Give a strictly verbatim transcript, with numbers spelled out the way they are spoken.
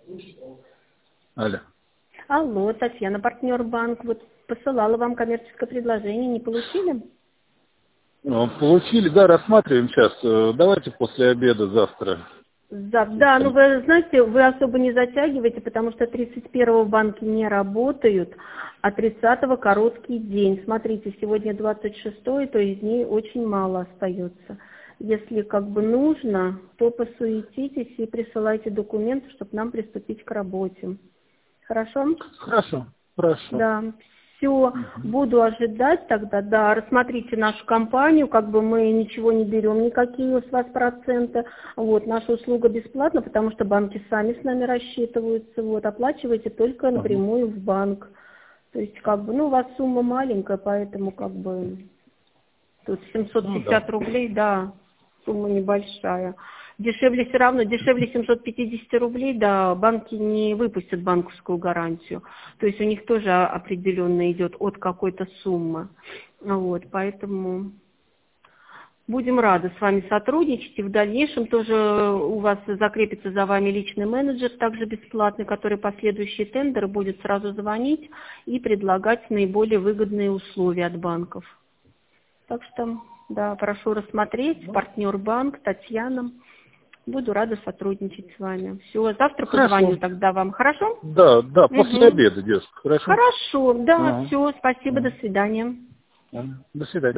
Алло. Алло, Татьяна, партнер банк. Вот посылала вам коммерческое предложение, не получили? Ну, получили, да, рассматриваем сейчас. Э, Давайте после обеда завтра. Да, да, ну вы знаете, вы особо не затягиваете, потому что тридцать первого банки не работают, а тридцатого короткий день. Смотрите, сегодня двадцать шестое, то есть дней очень мало остается. Если как бы нужно, то посуетитесь и присылайте документы, чтобы нам приступить к работе. Хорошо? Хорошо, хорошо. Да. Все, буду ожидать тогда, да, рассмотрите нашу компанию, как бы мы ничего не берем, никакие с вас проценты, вот, наша услуга бесплатна, потому что банки сами с нами рассчитываются, вот, оплачиваете только напрямую в банк, то есть, как бы, ну, у вас сумма маленькая, поэтому, как бы, тут семьсот пятьдесят Ну, да. рублей, да, сумма небольшая. Дешевле все равно, дешевле семьсот пятьдесят рублей, да, банки не выпустят банковскую гарантию. То есть у них тоже определенно идет от какой-то суммы. Вот, поэтому будем рады с вами сотрудничать. И в дальнейшем тоже у вас закрепится за вами личный менеджер, также бесплатный, который последующие тендеры будет сразу звонить и предлагать наиболее выгодные условия от банков. Так что, да, прошу рассмотреть. Партнер банк, Татьяна. Буду рада сотрудничать с вами. Все, завтра Хорошо. позвоню тогда вам. Хорошо? Да, да, после Угу. обеда, девушка, хорошо? Хорошо, да, Ага. все, спасибо, до Ага. свидания. Ага. До свидания.